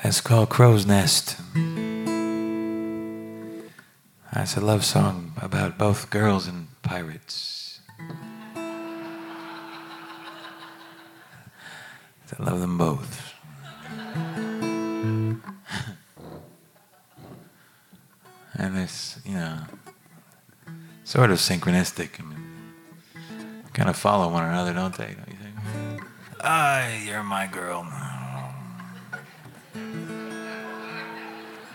It's called Crow's Nest. It's a love song about both girls and pirates. I love them both. And it's, sort of synchronistic. I mean, kind of follow one another, don't they? Don't you think? You're my girl.